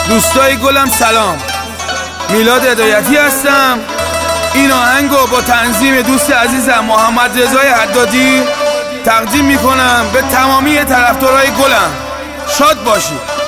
دوستای گلم سلام، میلاد هدایتی هستم. این آهنگو با تنظیم دوست عزیزم محمد رضای حدادی تقدیم میکنم به تمامی طرفدارای گلم. شاد باشید.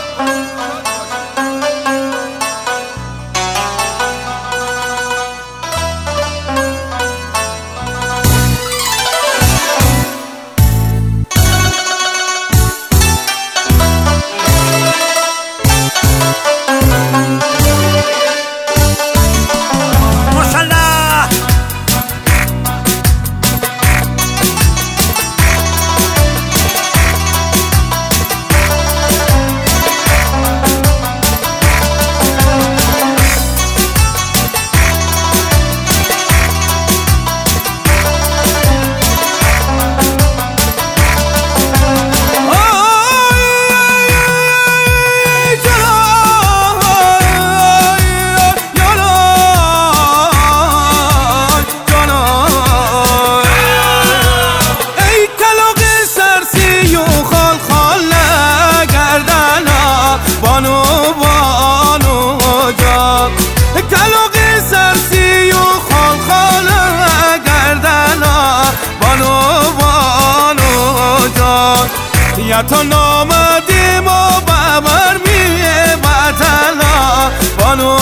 یا تو نامدیم و ببر میه وطنا بانو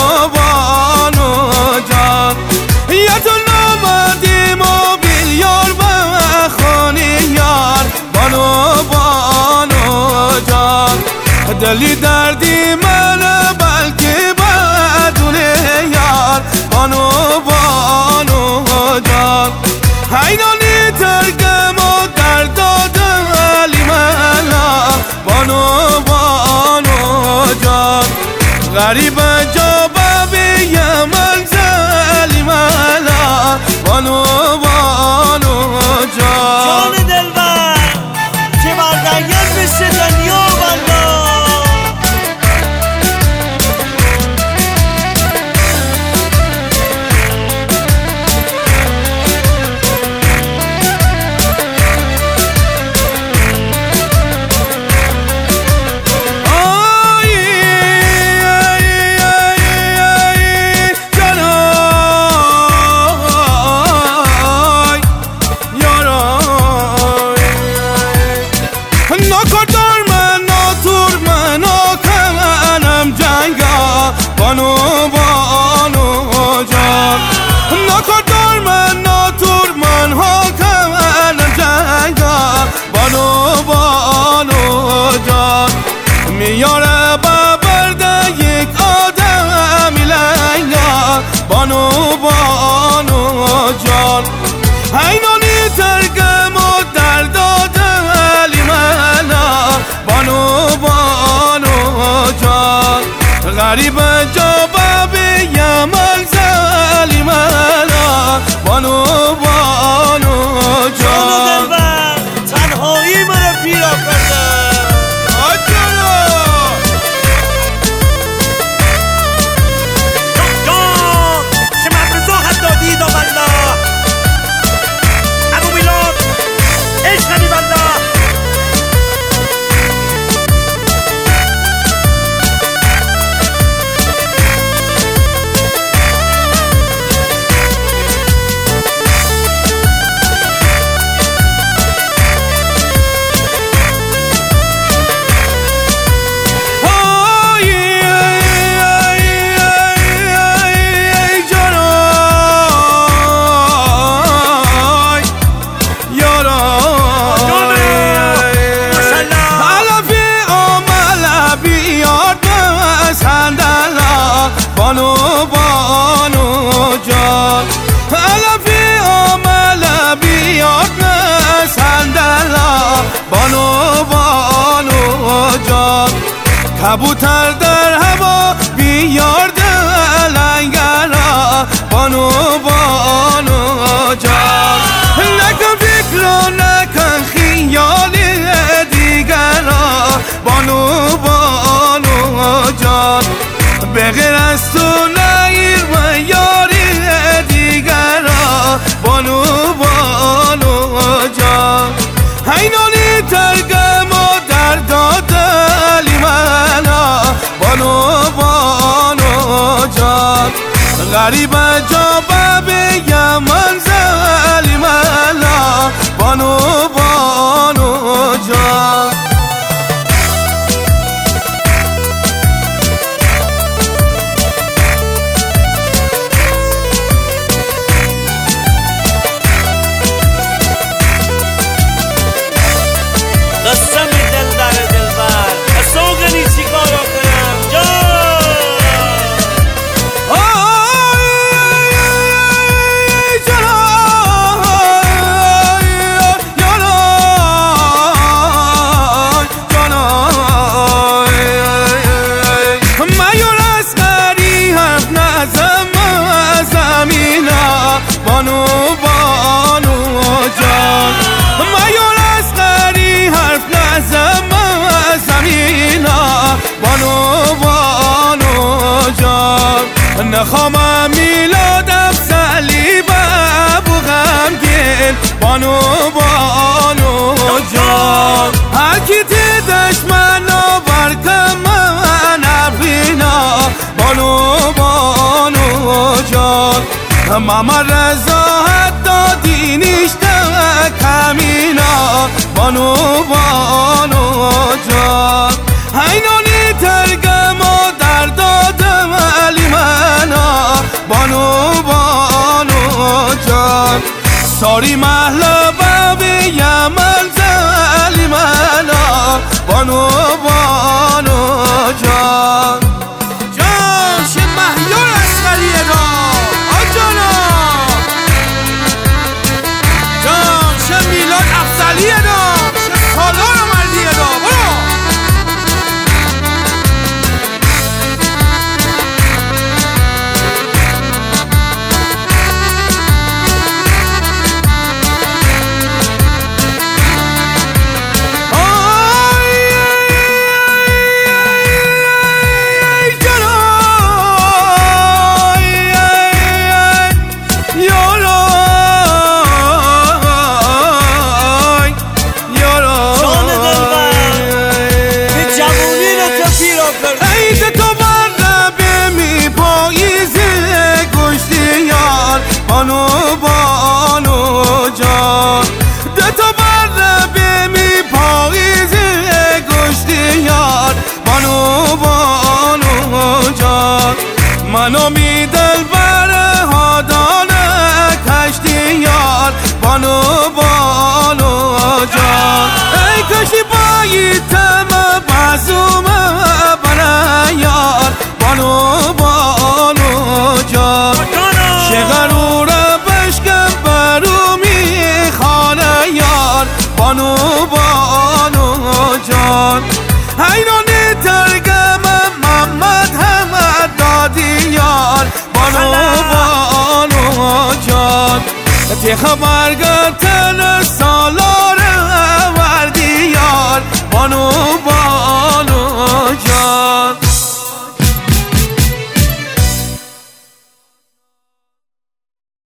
جان، یا تو نامدیم و بیلیار بخونی یار بانو جان. دلی دردی من بلکه بدونه یار بانو جان. حینانی ترگم و درد بانو جان. غریب جا ببی منزلی ملا بانو جان. جان دلبر که بردنگل بشه دنیا بلا. بانو جان نکردار من ناتور من ها کنم جنگا بانو جان. میاره برده یک آدم لنگا بانو جان. حینانی ترگم و درد دلی منا بانو جان. غریب جا ببی منزلی ملا بانو جان. تنهایی مرا پیرا کرده جان که مبرزا حدادی دا بلا ابو میلاد اشنبی بلا. بانو جان علفی عمل بیاد سندلا بانو جان. کبوتر در هوا بیار لنگرا بانو جان. نکن فکر و نکن خیالی دیگرا بانو جان. به غیر از تو نگیر و یاری دیگرا بانو جان. حینانی ترگم و درد دلی منا بانو غریب جا به یمن زلیم الله بانو بانو جان قسم دلبر دلبر سوگنی چی کارا کنم جان مایور اسقری حرف نزم زمینا بانو بانو جان مایور اسقری حرف نزم زمینا بانو بانو جان نخوام میلاد افضلی بابو غمگین بانو بانو جان هر کی دشمنو برکم من افرینا بانو بانو جان ماما رضا حدادی نیشته کمینا بانو بانو جان اینانی ترگم و در دادم علی منا بانو بانو جان ساری محلا باب یمن زلی منا بانو بانو جان جان شه مهیار اسقریه دا آجانا جان شه میلاد افضلیه دا شه سالار مردیه دا برو بانو بانو جان ده تا بر بمی پاییز گشتی یار بانو بانو جان منو می دل بر هادانه کشتی یار بانو بانو جان ای کشی باییتم بازوم بنا یار بانو بانو جان شغرور بشکم برو میخانه یار بانو بانو جان اینانی ترگم محمد همه دادی یار بانو بانو جان تی خبرگاه تنه